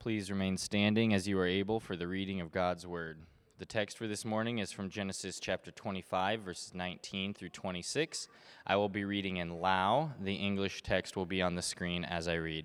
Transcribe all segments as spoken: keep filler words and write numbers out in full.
Please remain standing as you are able for the reading of God's Word. The text for this morning is from Genesis chapter twenty-five, verses nineteen through twenty-six. I will be reading in Lao. The English text will be on the screen as I read.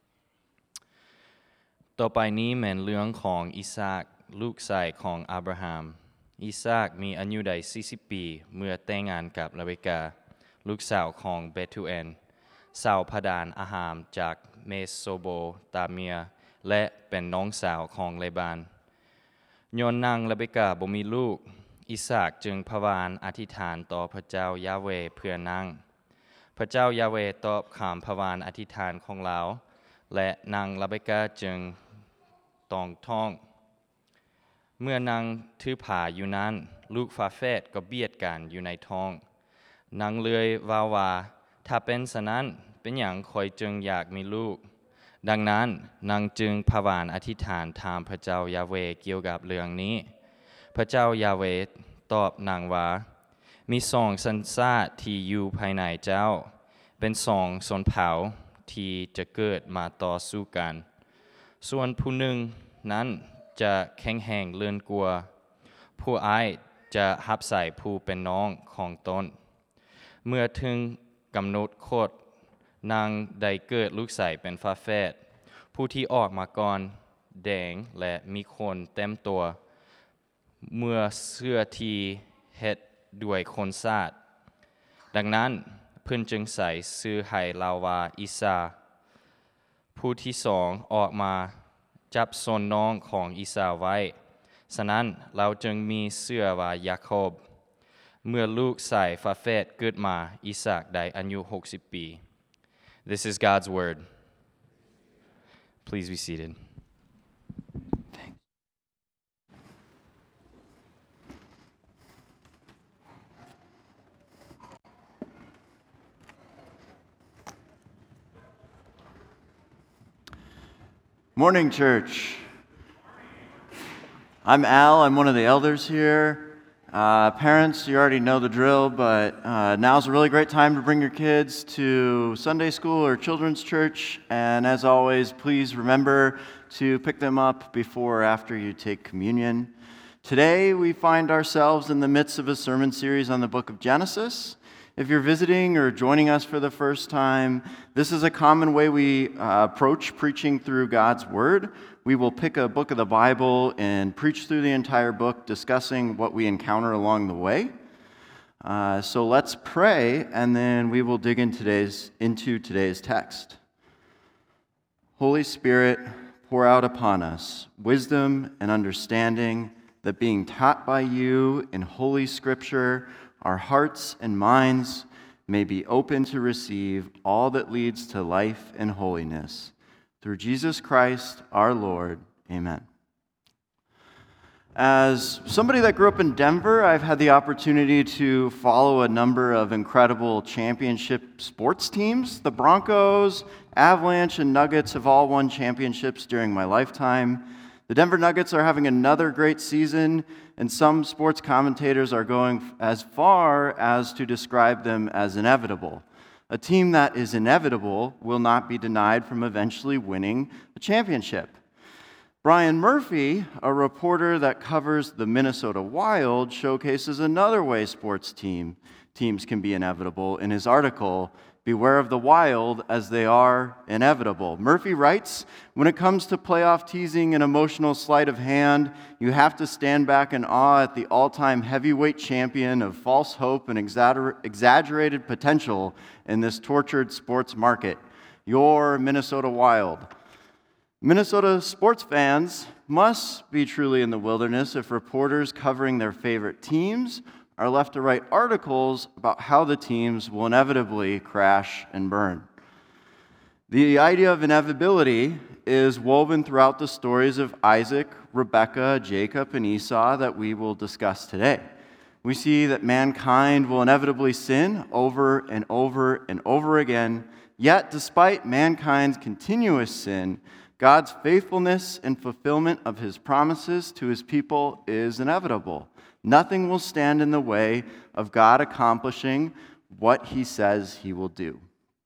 ต่อไปนี้แม่นเรื่องของอิสากลูกชายของอับราฮัมอิสากมีอายุได้สี่สิบปีเมื่อแต่งงานกับเรเบคาลูกสาวของเบทูเอลชาวพดานอาหามจากเมโสโปตาเมียและเป็นน้องสาวของเลบานย้อนนางเรเบคาบ่มีลูกอิสากจึงพวานอธิษฐานต่อพระเจ้ายาเวห์เพื่อนางพระเจ้ายาเวห์ตอบคำพวานอธิษฐานของเราและนางเรเบคาจึงต้องท้องเมื่อนางถือผ้าอยู่นั้นลูกฝาแฝดก็เบียดกันอยู่ในท้องนางเลยว่าว่าถ้าเป็นฉะนั้นเป็นอย่างคอยจึงอยากมีลูกดังนั้นนางจึงพวานอธิษฐานถามพระเจ้ายาเวห์เกี่ยวกับเรื่องนี้พระเจ้ายาเวห์ตอบนางว่ามีสองสัญชาติที่อยู่ภายในเจ้าเป็นสองชนเผ่าที่จะเกิดมาต่อสู้กันส่วนผู้หนึ่งนั้นจะแข็งแรงเลื่อนกลัวผู้อ้ายจะหับใส่ผู้เป็นน้องของตนเมื่อถึงกำหนดโคตรนางได้เกิดลูกชายเป็นฝาแฝดผู้ที่ออกมาก่อนแดงและมีขนเต็มตัวเมื่อเสื้อที่เฮ็ดด้วยขนสัตว์ดังนั้นเพิ่นจึงใส่ชื่อให้ลาวาอิสาผู้ที่สองออกมาจับส่วนน้องของอิสาไว้ฉะนั้นเราจึงมีเสื้อว่ายาโคบเมื่อลูกชายฝาแฝดเกิดมาอิสากได้อายุหกสิบปี This is God's word. Please be seated. Morning, church. I'm Al. I'm one of the elders here. Uh, parents, you already know the drill, but uh, now's a really great time to bring your kids to Sunday school or children's church. And as always, please remember to pick them up before or after you take communion. Today, we find ourselves in the midst of a sermon series on the book of Genesis. If you're visiting or joining us for the first time, this is a common way we uh, approach preaching through God's Word. We will pick a book of the Bible and preach through the entire book, discussing what we encounter along the way. Uh, so let's pray, and then we will dig in today's, into today's text. Holy Spirit, pour out upon us wisdom and understanding, that being taught by you in Holy Scripture, our hearts and minds may be open to receive all that leads to life and holiness. Through Jesus Christ, our Lord. Amen. As somebody that grew up in Denver, I've had the opportunity to follow a number of incredible championship sports teams. The Broncos, Avalanche, and Nuggets have all won championships during my lifetime. The Denver Nuggets are having another great season, and some sports commentators are going as far as to describe them as inevitable. A team that is inevitable will not be denied from eventually winning a championship. Brian Murphy, a reporter that covers the Minnesota Wild, showcases another way sports team, teams can be inevitable in his article, Beware of the Wild as they are inevitable. Murphy writes, when it comes to playoff teasing and emotional sleight of hand, you have to stand back in awe at the all-time heavyweight champion of false hope and exagger- exaggerated potential in this tortured sports market, your Minnesota Wild. Minnesota sports fans must be truly in the wilderness if reporters covering their favorite teams are left to write articles about how the teams will inevitably crash and burn. The idea of inevitability is woven throughout the stories of Isaac, Rebekah, Jacob, and Esau that we will discuss today. We see that mankind will inevitably sin over and over and over again, yet despite mankind's continuous sin, God's faithfulness and fulfillment of his promises to his people is inevitable. Nothing will stand in the way of God accomplishing what he says he will do.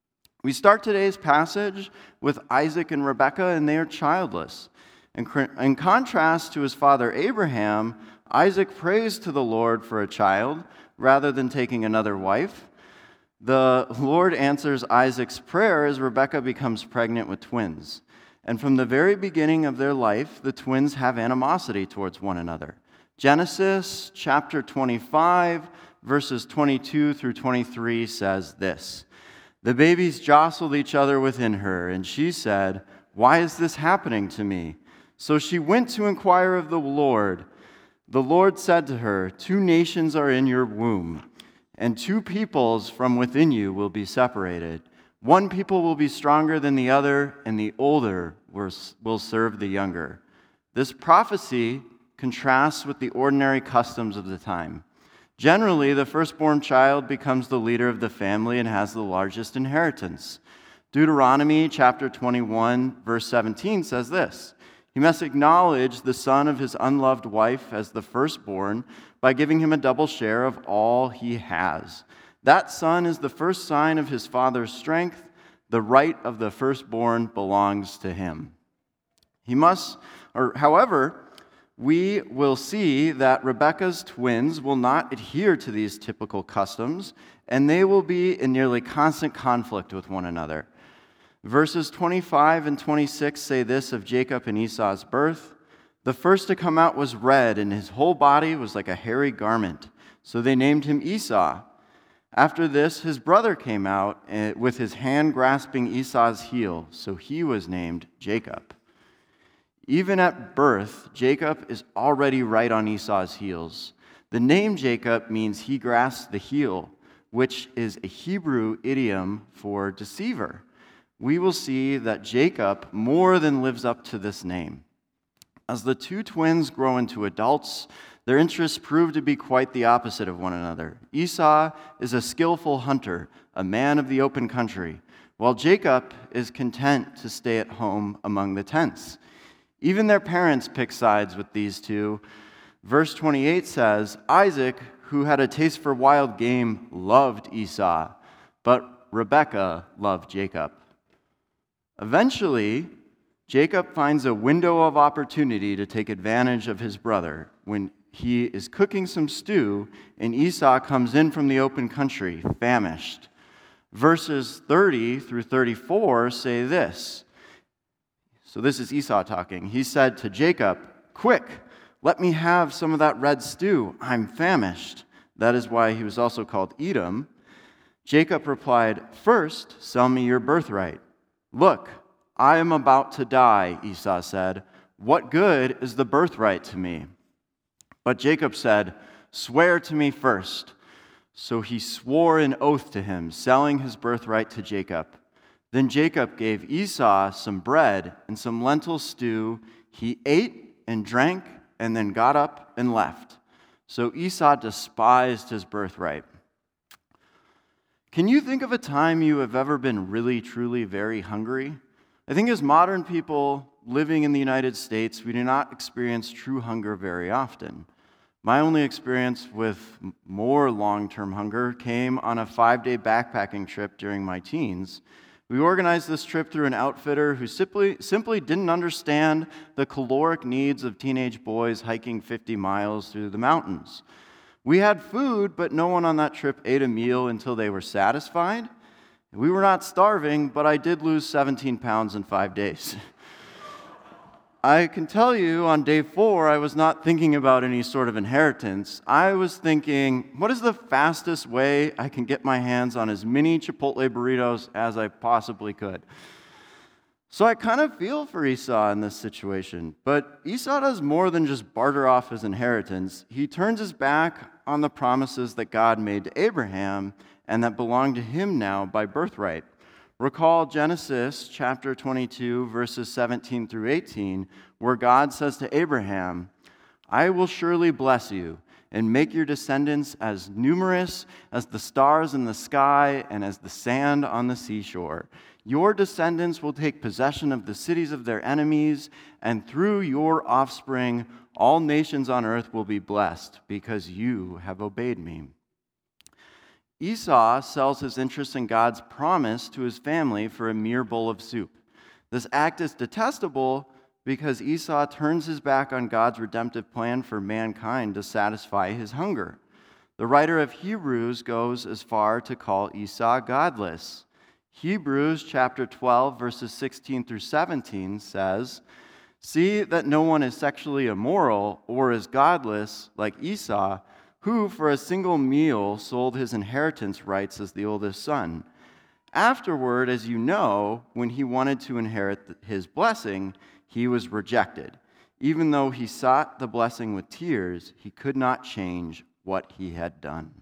We start today's passage with Isaac and Rebekah, and they are childless. In, in contrast to his father Abraham, Isaac prays to the Lord for a child rather than taking another wife. The Lord answers Isaac's prayer as Rebekah becomes pregnant with twins. And from the very beginning of their life, the twins have animosity towards one another. Genesis chapter twenty-five, verses twenty-two through twenty-three says this: "The babies jostled each other within her, and she said, 'Why is this happening to me?' So she went to inquire of the Lord. The Lord said to her, 'Two nations are in your womb, and two peoples from within you will be separated. One people will be stronger than the other, and the older will serve the younger.'" This prophecy contrasts with the ordinary customs of the time. Generally, the firstborn child becomes the leader of the family and has the largest inheritance. Deuteronomy chapter twenty-one, verse seventeen says this: "He must acknowledge the son of his unloved wife as the firstborn by giving him a double share of all he has. That son is the first sign of his father's strength. The right of the firstborn belongs to him." He must, or however, we will see that Rebekah's twins will not adhere to these typical customs, and they will be in nearly constant conflict with one another. Verses twenty-five and twenty-six say this of Jacob and Esau's birth: "The first to come out was red, and his whole body was like a hairy garment. So they named him Esau. After this, his brother came out with his hand grasping Esau's heel, so he was named Jacob." Even at birth, Jacob is already right on Esau's heels. The name Jacob means he grasps the heel, which is a Hebrew idiom for deceiver. We will see that Jacob more than lives up to this name. As the two twins grow into adults, their interests prove to be quite the opposite of one another. Esau is a skillful hunter, a man of the open country, while Jacob is content to stay at home among the tents. Even their parents pick sides with these two. Verse twenty-eight says, "Isaac, who had a taste for wild game, loved Esau, but Rebekah loved Jacob." Eventually, Jacob finds a window of opportunity to take advantage of his brother when he is cooking some stew and Esau comes in from the open country, famished. Verses thirty through thirty-four say this. So this is Esau talking. He said to Jacob, "Quick, let me have some of that red stew. I'm famished." That is why he was also called Edom. Jacob replied, "First, sell me your birthright." "Look, I am about to die," Esau said. "What good is the birthright to me?" But Jacob said, "Swear to me first." So he swore an oath to him, selling his birthright to Jacob. Then Jacob gave Esau some bread and some lentil stew. He ate and drank and then got up and left. So Esau despised his birthright. Can you think of a time you have ever been really, truly very hungry? I think as modern people living in the United States, we do not experience true hunger very often. My only experience with more long-term hunger came on a five-day backpacking trip during my teens. We organized this trip through an outfitter who simply, simply didn't understand the caloric needs of teenage boys hiking fifty miles through the mountains. We had food, but no one on that trip ate a meal until they were satisfied. We were not starving, but I did lose seventeen pounds in five days. I can tell you on day four, I was not thinking about any sort of inheritance. I was thinking, what is the fastest way I can get my hands on as many Chipotle burritos as I possibly could? So I kind of feel for Esau in this situation. But Esau does more than just barter off his inheritance. He turns his back on the promises that God made to Abraham and that belong to him now by birthright. Recall Genesis chapter twenty-two, verses seventeen through eighteen, where God says to Abraham, "I will surely bless you and make your descendants as numerous as the stars in the sky and as the sand on the seashore. Your descendants will take possession of the cities of their enemies, and through your offspring all nations on earth will be blessed because you have obeyed me." Esau sells his interest in God's promise to his family for a mere bowl of soup. This act is detestable because Esau turns his back on God's redemptive plan for mankind to satisfy his hunger. The writer of Hebrews goes as far to call Esau godless. Hebrews chapter twelve, verses sixteen through seventeen says, "See that no one is sexually immoral or is godless like Esau, who for a single meal sold his inheritance rights as the oldest son. Afterward, as you know, when he wanted to inherit his blessing, he was rejected. Even though he sought the blessing with tears, he could not change what he had done."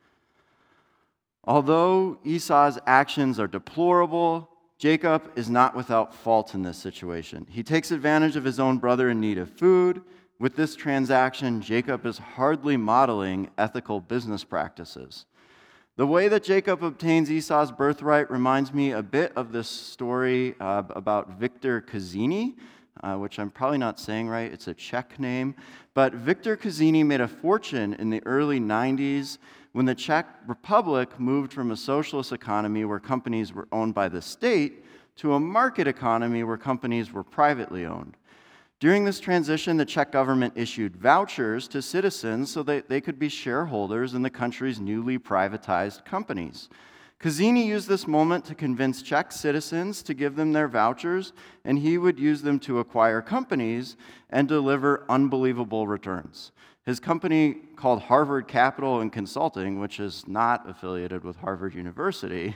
Although Esau's actions are deplorable, Jacob is not without fault in this situation. He takes advantage of his own brother in need of food. With this transaction, Jacob is hardly modeling ethical business practices. The way that Jacob obtains Esau's birthright reminds me a bit of this story uh, about Victor Cassini, uh, which I'm probably not saying right. It's a Czech name. But Victor Cassini made a fortune in the early nineties when the Czech Republic moved from a socialist economy where companies were owned by the state to a market economy where companies were privately owned. During this transition, the Czech government issued vouchers to citizens so that they could be shareholders in the country's newly privatized companies. Cassini used this moment to convince Czech citizens to give them their vouchers, and he would use them to acquire companies and deliver unbelievable returns. His company, called Harvard Capital and Consulting, which is not affiliated with Harvard University,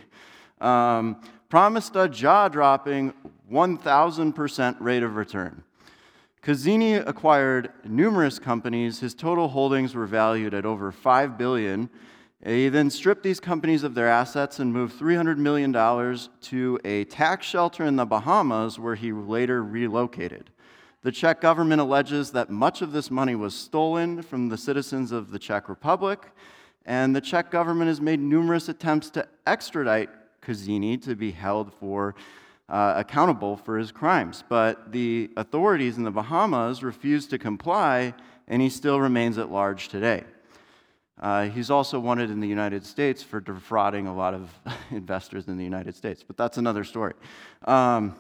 um, promised a jaw-dropping one thousand percent rate of return. Cassini acquired numerous companies. His total holdings were valued at over five billion dollars. He then stripped these companies of their assets and moved three hundred million dollars to a tax shelter in the Bahamas, where he later relocated. The Czech government alleges that much of this money was stolen from the citizens of the Czech Republic, and the Czech government has made numerous attempts to extradite Cassini to be held for uh, accountable for his crimes. But the authorities in the Bahamas refused to comply, and he still remains at large today. Uh, he's also wanted in the United States for defrauding a lot of investors in the United States, but that's another story. Um,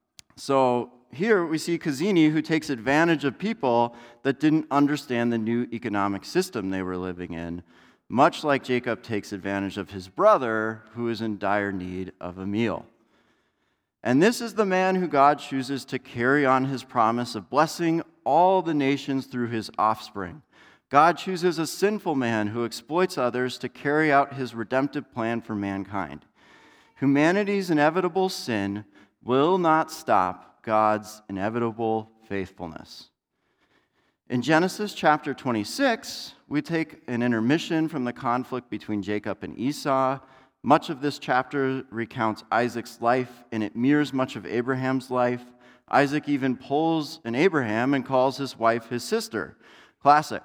so here we see Cassini, who takes advantage of people that didn't understand the new economic system they were living in, much like Jacob takes advantage of his brother, who is in dire need of a meal. And this is the man who God chooses to carry on his promise of blessing all the nations through his offspring. God chooses a sinful man who exploits others to carry out his redemptive plan for mankind. Humanity's inevitable sin will not stop God's inevitable faithfulness. In Genesis chapter twenty-six, we take an intermission from the conflict between Jacob and Esau. Much of this chapter recounts Isaac's life, and it mirrors much of Abraham's life. Isaac even pulls an Abraham and calls his wife his sister. Classic.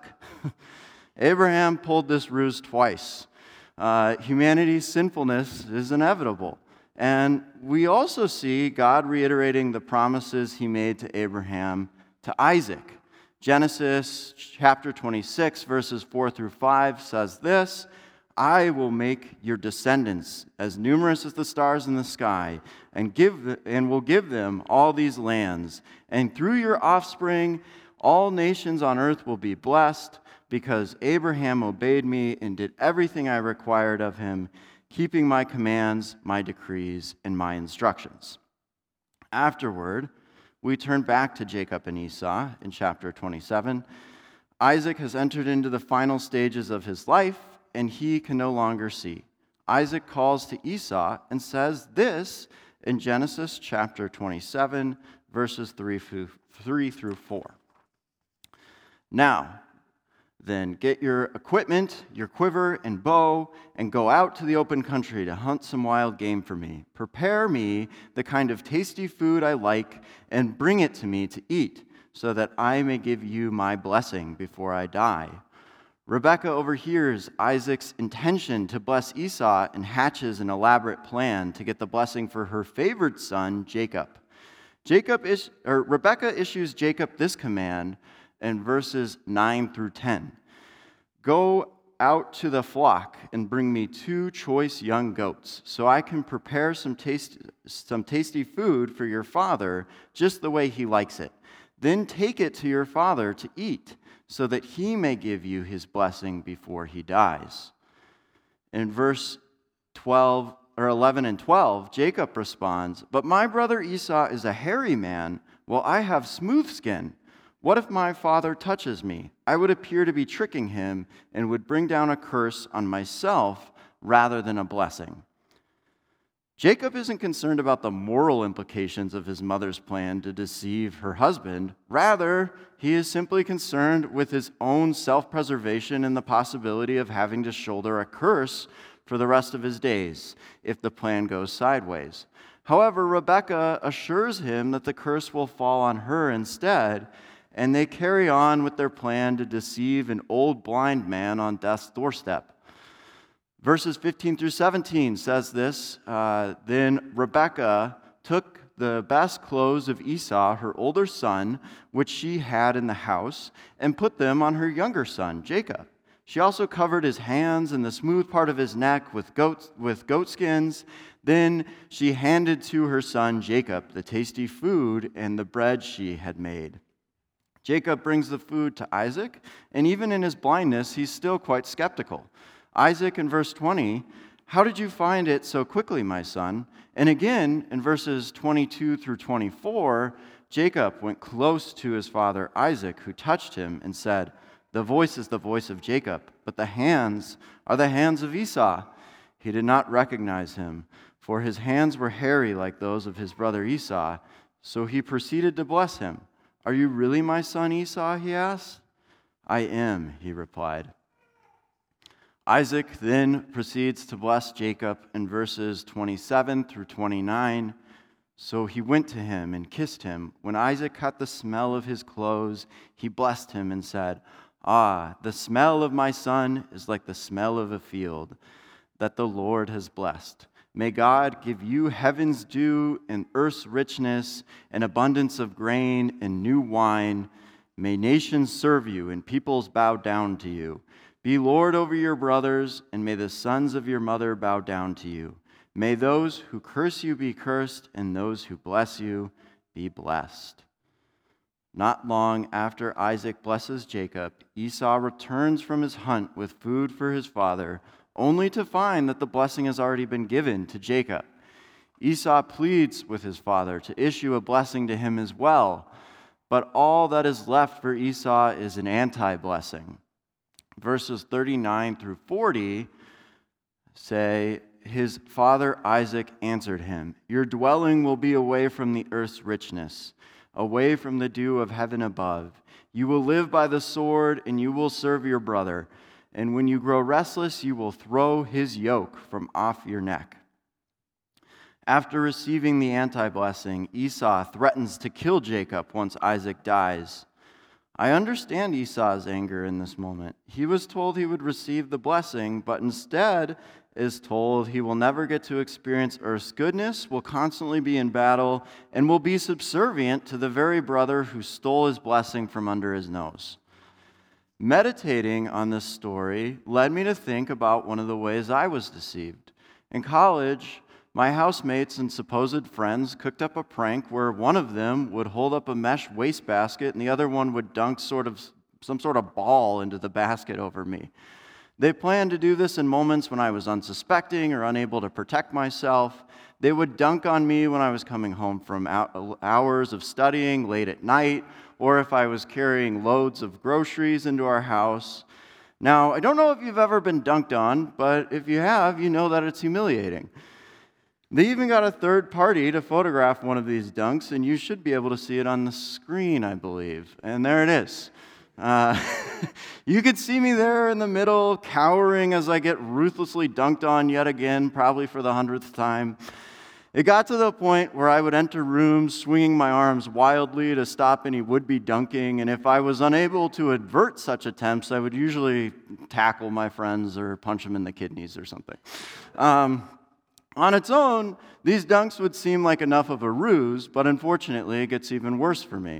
Abraham pulled this ruse twice. Uh, humanity's sinfulness is inevitable. And we also see God reiterating the promises he made to Abraham to Isaac. Genesis chapter twenty-six, verses four through five says this: "I will make your descendants as numerous as the stars in the sky, and give the, and will give them all these lands. And through your offspring, all nations on earth will be blessed, because Abraham obeyed me and did everything I required of him, keeping my commands, my decrees, and my instructions." Afterward, we turn back to Jacob and Esau in chapter twenty-seven. Isaac has entered into the final stages of his life, and he can no longer see. Isaac calls to Esau and says this in Genesis chapter twenty-seven, verses three through four. "Now, then get your equipment, your quiver and bow, and go out to the open country to hunt some wild game for me. Prepare me the kind of tasty food I like, and bring it to me to eat, so that I may give you my blessing before I die." Rebekah overhears Isaac's intention to bless Esau and hatches an elaborate plan to get the blessing for her favored son, Jacob. Jacob is, or Rebekah issues Jacob this command in verses nine through ten. "Go out to the flock and bring me two choice young goats, so I can prepare some tasty, some tasty food for your father, just the way he likes it. Then take it to your father to eat, so that he may give you his blessing before he dies." In verse twelve or eleven and twelve, Jacob responds, "But my brother Esau is a hairy man, while I have smooth skin. What if my father touches me? I would appear to be tricking him and would bring down a curse on myself rather than a blessing." Jacob isn't concerned about the moral implications of his mother's plan to deceive her husband. Rather, he is simply concerned with his own self-preservation and the possibility of having to shoulder a curse for the rest of his days if the plan goes sideways. However, Rebekah assures him that the curse will fall on her instead, and they carry on with their plan to deceive an old blind man on death's doorstep. Verses fifteen through seventeen says this, uh, "Then Rebekah took the best clothes of Esau, her older son, which she had in the house, and put them on her younger son, Jacob. She also covered his hands and the smooth part of his neck with goat, with goat skins. Then she handed to her son Jacob the tasty food and the bread she had made." Jacob brings the food to Isaac, and even in his blindness, he's still quite skeptical. Isaac in verse twenty, "How did you find it so quickly, my son?" And again, in verses twenty-two through twenty-four, Jacob went close to his father Isaac, who touched him and said, "The voice is the voice of Jacob, but the hands are the hands of Esau." He did not recognize him, for his hands were hairy like those of his brother Esau, so he proceeded to bless him. "Are you really my son Esau?" he asked. "I am," he replied. Isaac then proceeds to bless Jacob in verses twenty-seven through twenty-nine. "So he went to him and kissed him. When Isaac caught the smell of his clothes, he blessed him and said, 'Ah, the smell of my son is like the smell of a field that the Lord has blessed. May God give you heaven's dew and earth's richness, and abundance of grain and new wine. May nations serve you and peoples bow down to you. Be Lord over your brothers, and may the sons of your mother bow down to you. May those who curse you be cursed, and those who bless you be blessed.'" Not long after Isaac blesses Jacob, Esau returns from his hunt with food for his father, only to find that the blessing has already been given to Jacob. Esau pleads with his father to issue a blessing to him as well, but all that is left for Esau is an anti-blessing. Verses thirty-nine through forty say, "His father Isaac answered him, 'Your dwelling will be away from the earth's richness, away from the dew of heaven above. You will live by the sword, and you will serve your brother. And when you grow restless, you will throw his yoke from off your neck.'" After receiving the anti-blessing, Esau threatens to kill Jacob once Isaac dies. I understand Esau's anger in this moment. He was told he would receive the blessing, but instead is told he will never get to experience earth's goodness, will constantly be in battle, and will be subservient to the very brother who stole his blessing from under his nose. Meditating on this story led me to think about one of the ways I was deceived. In college, my housemates and supposed friends cooked up a prank where one of them would hold up a mesh wastebasket and the other one would dunk sort of some sort of ball into the basket over me. They planned to do this in moments when I was unsuspecting or unable to protect myself. They would dunk on me when I was coming home from hours of studying late at night, or if I was carrying loads of groceries into our house. Now, I don't know if you've ever been dunked on, but if you have, you know that it's humiliating. They even got a third party to photograph one of these dunks, and you should be able to see it on the screen, I believe. And there it is. Uh, you could see me there in the middle, cowering as I get ruthlessly dunked on yet again, probably for the hundredth time. It got to the point where I would enter rooms swinging my arms wildly to stop any would-be dunking, and if I was unable to avert such attempts, I would usually tackle my friends or punch them in the kidneys or something. Um, On its own, these dunks would seem like enough of a ruse, but unfortunately, it gets even worse for me.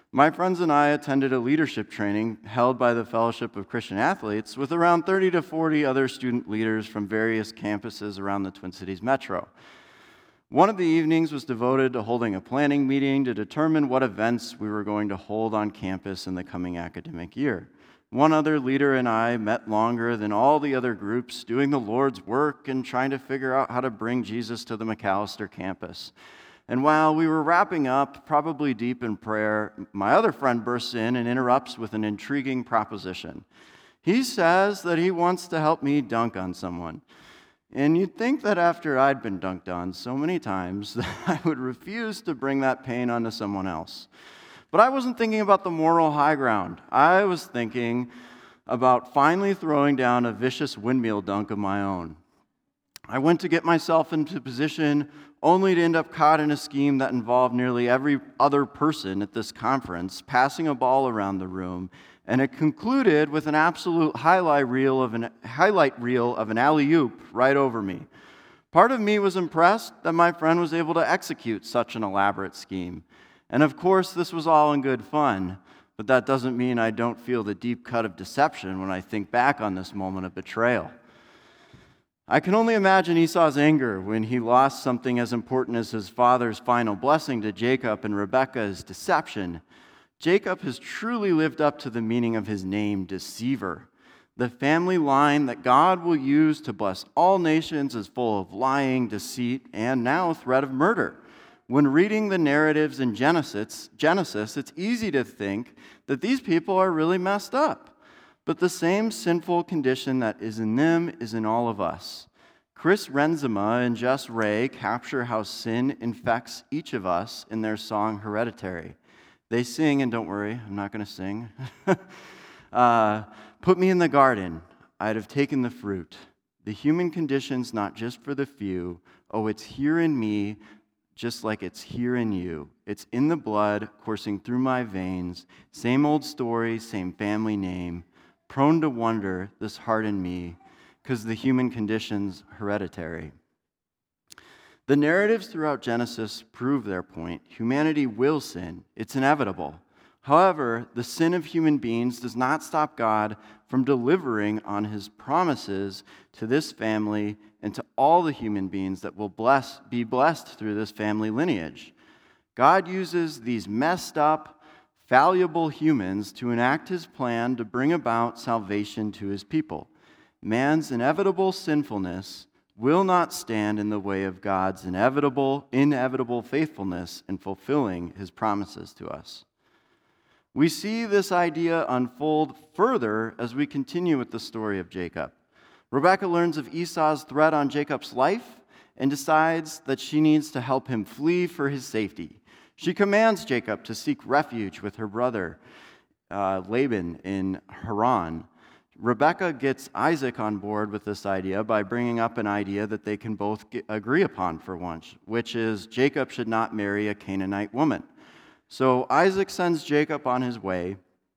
My friends and I attended a leadership training held by the Fellowship of Christian Athletes with around thirty to forty other student leaders from various campuses around the Twin Cities metro. One of the evenings was devoted to holding a planning meeting to determine what events we were going to hold on campus in the coming academic year. One other leader and I met longer than all the other groups, doing the Lord's work and trying to figure out how to bring Jesus to the McAllister campus. And while we were wrapping up, probably deep in prayer, my other friend bursts in and interrupts with an intriguing proposition. He says that he wants to help me dunk on someone. And you'd think that after I'd been dunked on so many times, that I would refuse to bring that pain onto someone else. But I wasn't thinking about the moral high ground. I was thinking about finally throwing down a vicious windmill dunk of my own. I went to get myself into position only to end up caught in a scheme that involved nearly every other person at this conference passing a ball around the room, and it concluded with an absolute highlight reel of an highlight reel of an alley-oop right over me. Part of me was impressed that my friend was able to execute such an elaborate scheme. And of course, this was all in good fun, but that doesn't mean I don't feel the deep cut of deception when I think back on this moment of betrayal. I can only imagine Esau's anger when he lost something as important as his father's final blessing to Jacob and Rebekah's deception. Jacob has truly lived up to the meaning of his name, deceiver. The family line that God will use to bless all nations is full of lying, deceit, and now threat of murder. When reading the narratives in Genesis, Genesis, it's easy to think that these people are really messed up. But the same sinful condition that is in them is in all of us. Chris Renzema and Jess Ray capture how sin infects each of us in their song Hereditary. They sing, and don't worry, I'm not going to sing. uh, Put me in the garden, I'd have taken the fruit. The human condition's not just for the few. Oh, it's here in me, just like it's here in you. It's in the blood coursing through my veins. Same old story, same family name. Prone to wonder, this heart in me, because the human condition's hereditary. The narratives throughout Genesis prove their point. Humanity will sin. It's inevitable. However, the sin of human beings does not stop God from delivering on his promises to this family and to all the human beings that will bless, be blessed through this family lineage. God uses these messed up, fallible humans to enact his plan to bring about salvation to his people. Man's inevitable sinfulness will not stand in the way of God's inevitable, inevitable faithfulness in fulfilling his promises to us. We see this idea unfold further as we continue with the story of Jacob. Rebekah learns of Esau's threat on Jacob's life and decides that she needs to help him flee for his safety. She commands Jacob to seek refuge with her brother uh, Laban in Haran. Rebekah gets Isaac on board with this idea by bringing up an idea that they can both get, agree upon for once, which is Jacob should not marry a Canaanite woman. So Isaac sends Jacob on his way.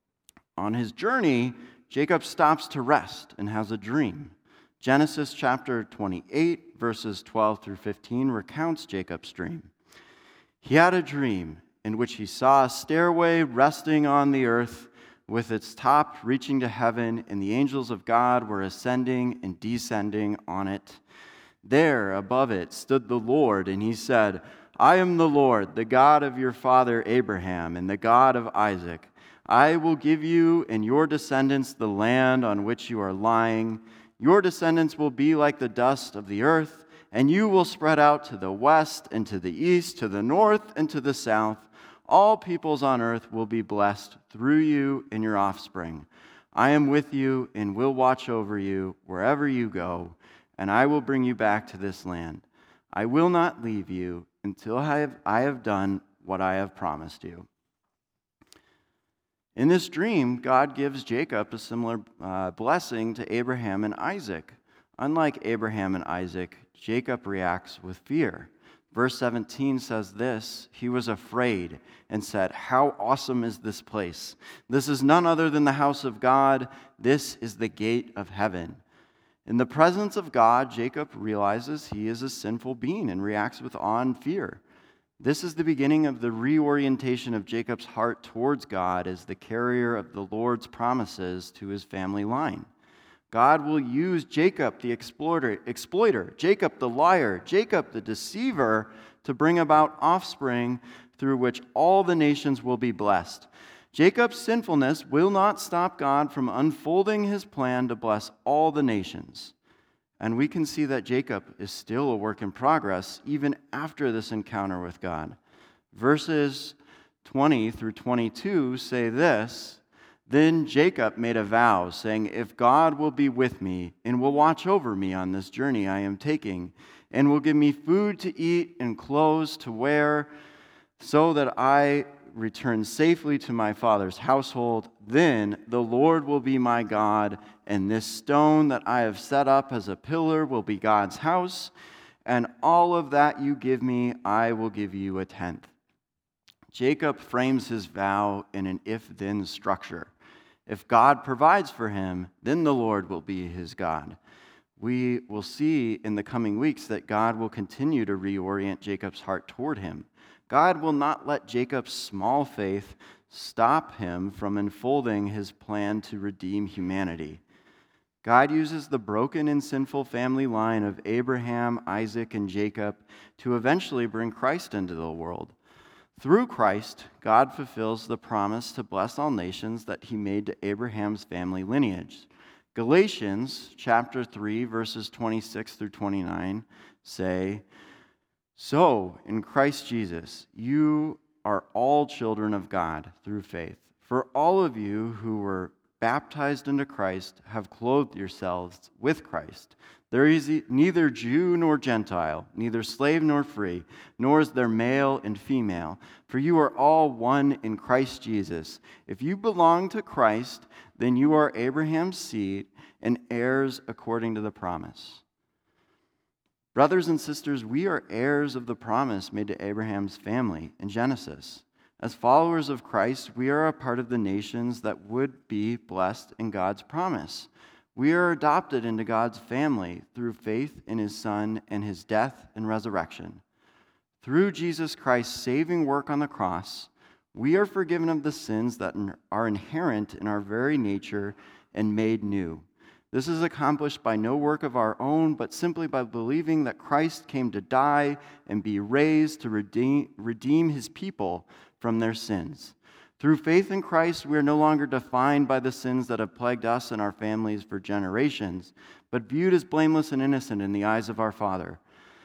On his journey, Jacob stops to rest and has a dream. Genesis chapter twenty-eight, verses twelve through fifteen, recounts Jacob's dream. He had a dream in which he saw a stairway resting on the earth with its top reaching to heaven, and the angels of God were ascending and descending on it. There, above it, stood the Lord, and he said, I am the Lord, the God of your father Abraham, and the God of Isaac. I will give you and your descendants the land on which you are lying. Your descendants will be like the dust of the earth, and you will spread out to the west and to the east, to the north and to the south. All peoples on earth will be blessed through you and your offspring. I am with you and will watch over you wherever you go, and I will bring you back to this land. I will not leave you until I have, I have done what I have promised you. In this dream, God gives Jacob a similar uh, blessing to Abraham and Isaac. Unlike Abraham and Isaac, Jacob reacts with fear. Verse seventeen says this, he was afraid and said, how awesome is this place? This is none other than the house of God. This is the gate of heaven. In the presence of God, Jacob realizes he is a sinful being and reacts with awe and fear. This is the beginning of the reorientation of Jacob's heart towards God as the carrier of the Lord's promises to his family line. God will use Jacob, the exploiter, exploiter, Jacob, the liar, Jacob, the deceiver, to bring about offspring through which all the nations will be blessed. Jacob's sinfulness will not stop God from unfolding his plan to bless all the nations. And we can see that Jacob is still a work in progress even after this encounter with God. Verses twenty through twenty-two say this: Then Jacob made a vow, saying, If God will be with me and will watch over me on this journey I am taking, and will give me food to eat and clothes to wear, so that I return safely to my father's household, then the Lord will be my God, and this stone that I have set up as a pillar will be God's house, and all of that you give me, I will give you a tenth. Jacob frames his vow in an if-then structure. If God provides for him, then the Lord will be his God. We will see in the coming weeks that God will continue to reorient Jacob's heart toward him. God will not let Jacob's small faith stop him from unfolding his plan to redeem humanity. God uses the broken and sinful family line of Abraham, Isaac, and Jacob to eventually bring Christ into the world. Through Christ, God fulfills the promise to bless all nations that he made to Abraham's family lineage. Galatians chapter three, verses twenty-six through twenty-nine say, So, in Christ Jesus, you are all children of God through faith. For all of you who were baptized into Christ have clothed yourselves with Christ. There is neither Jew nor Gentile, neither slave nor free, nor is there male and female, for you are all one in Christ Jesus. If you belong to Christ, then you are Abraham's seed and heirs according to the promise. Brothers and sisters, we are heirs of the promise made to Abraham's family in Genesis. As followers of Christ, we are a part of the nations that would be blessed in God's promise. We are adopted into God's family through faith in his Son and his death and resurrection. Through Jesus Christ's saving work on the cross, we are forgiven of the sins that are inherent in our very nature and made new. This is accomplished by no work of our own, but simply by believing that Christ came to die and be raised to redeem, redeem his people from their sins. Through faith in Christ, we are no longer defined by the sins that have plagued us and our families for generations, but viewed as blameless and innocent in the eyes of our Father.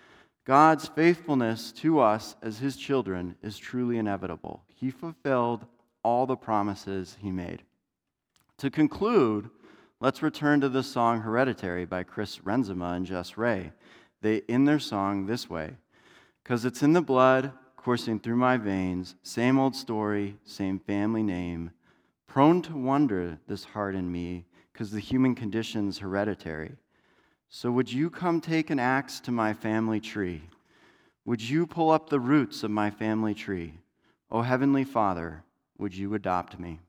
God's faithfulness to us as his children is truly inevitable. He fulfilled all the promises he made. To conclude, let's return to the song Hereditary by Chris Renzema and Jess Ray. They end their song this way: "'Cause it's in the blood, coursing through my veins, same old story, same family name, prone to wonder this heart in me, 'cause the human condition's hereditary. So would you come take an axe to my family tree? Would you pull up the roots of my family tree? Oh, Heavenly Father, would you adopt me?"